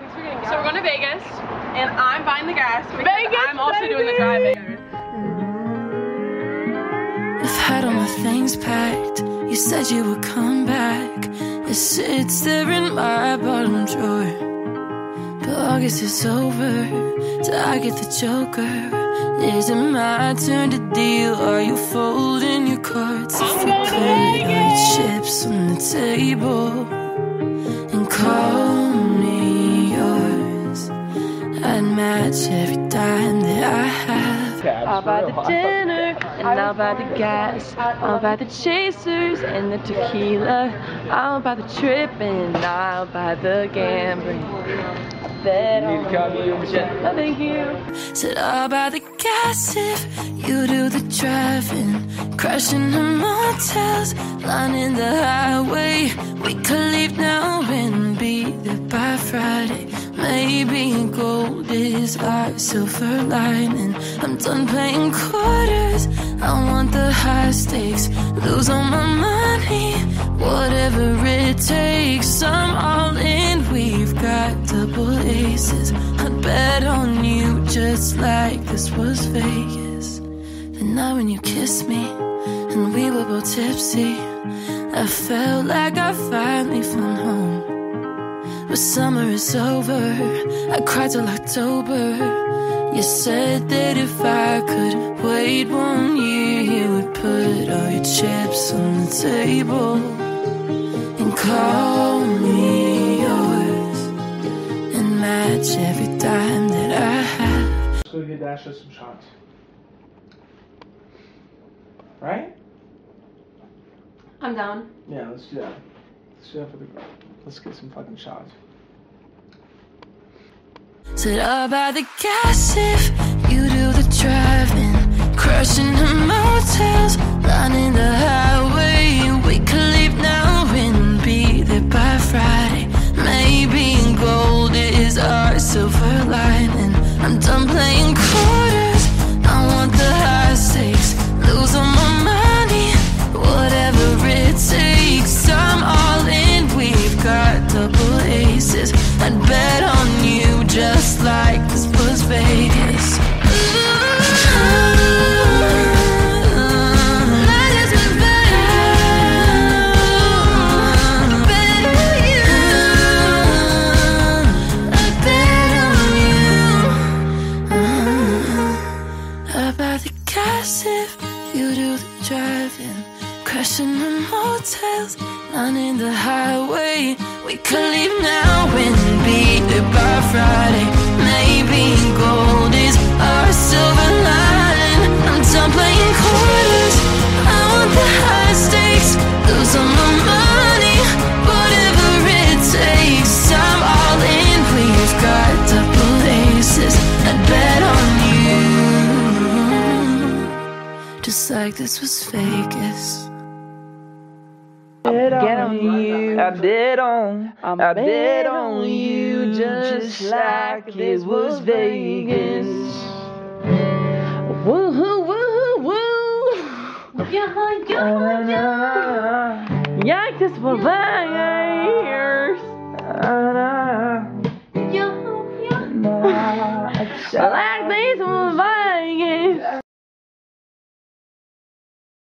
So we're going to Vegas, and I'm buying the gas because I'm also doing the driving. I've had all my things packed. You said you would come back. It sits there in my bottom drawer. But August is over, so I get the joker. Is it my turn to deal? Are you folding your cards? If you put all your chips on the table and call me yours, I'd match every dime that I have. I'll buy the dinner, and I'll buy the gas. I'll buy the chasers and the tequila. I'll buy the trip, and I'll buy the gambling. Bet on you. Oh, thank you. Said I'll buy the gas if you do the driving. Crashing the motels, lining the highway. We could leave now and be there by Friday. Maybe gold is our silver lining. I'm done playing quarters, I want the high stakes. Lose all my money, whatever it takes. I'm all in, we've got double aces. I'd bet on you just like this was Vegas. The night when you kissed me and we were both tipsy, I felt like I finally found home. But summer is over, I cried till October. You said that if I could wait 1 year, you would put all your chips on the table and call me yours and match every dime that I have. Let's go get Dasha some shots. Right? I'm down. Yeah, let's do that. Let's do that for the girl. Let's get some fucking shots. Said I'll buy the gas if you do the driving. Crushing the motels, lining the highway. We could leave now and be there by Friday. Maybe gold is our silver lining. I'm done playing quarters, I want the high stakes. Lose all my money, whatever it takes. I'm all in, we've got double aces. I'd bet on you just like this was Vegas. Like this was Vegas. Bet on you. I bet on you. I buy the gas if you do the driving. Crashing the motels, lining the highway. We could leave now and be there by Friday. Maybe gold is our silver line. I'm done playing quarters, I want the high stakes. Lose all my money, whatever it takes. I'm all in, we've got double aces. I'd bet on you, just like this was Vegas. I bet on you just like this was Vegas. Woohoo, woohoo, woo. Yeah, yeah, yeah. Yeah, this was Vegas.